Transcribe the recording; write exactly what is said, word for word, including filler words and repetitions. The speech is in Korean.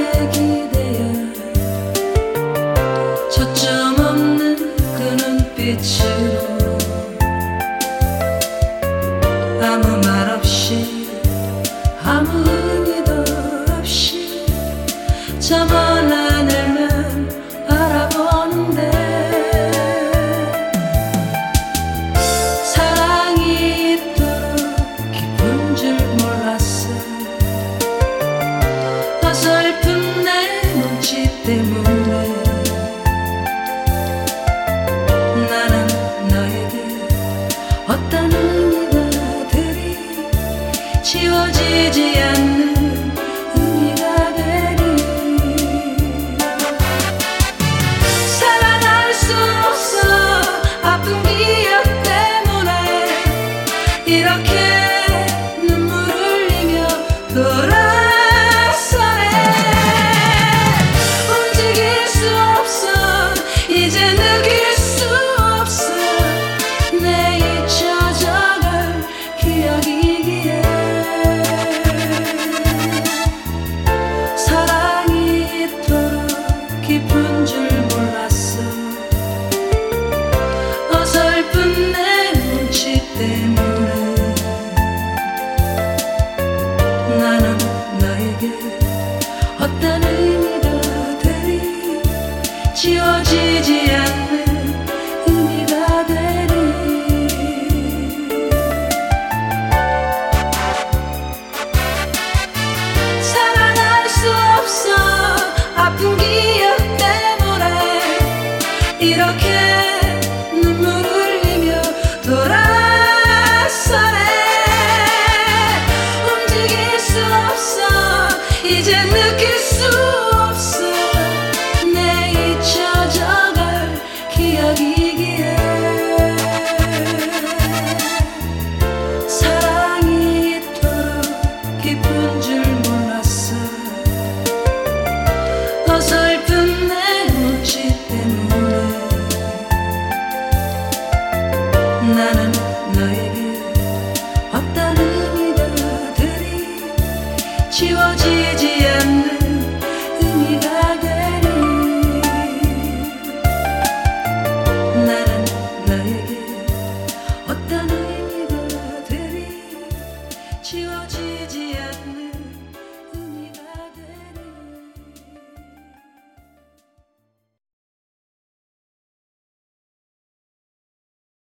나의 기대야 초점 없는 그 눈빛으로 아무 말 없이 아무 의미도 없이 저 먼 하늘만 바라보는데 사랑이 이토록 깊은 줄 몰랐어. 어설픈 내 눈치 때문에 나는 너에게 어떤 의미가 들이 지워지지 않는 의미가 되니 살아날 수 없어. 아픈 기억 때문에 이렇게 눈물 흘리며 돌아서네. 움직일 수 없어. 이제 느낄 수 없어. 내 잊혀져갈 기억이기에 사랑이 이토록 깊은 줄 몰랐어. 어설픈 내 눈치 때문에 나는 너에게 어떤 의미가 되리 지워지지 않는 의미가 되리 살아날 수 없어. 아픈 기억 때문에 이렇게 눈물 흘리며 돌아서네. 움직일 수 없어. 이제 느낄 수 없어. 내 잊혀져갈 기억이기에 사랑이 이토록 깊은 줄 몰랐어. 어설픈 내 눈치 때문에 나는 너에게 어떤 의미가 되리 지워지지 않는 의미가 되리 나는 너에게 어떤 의미가 되리 지워지지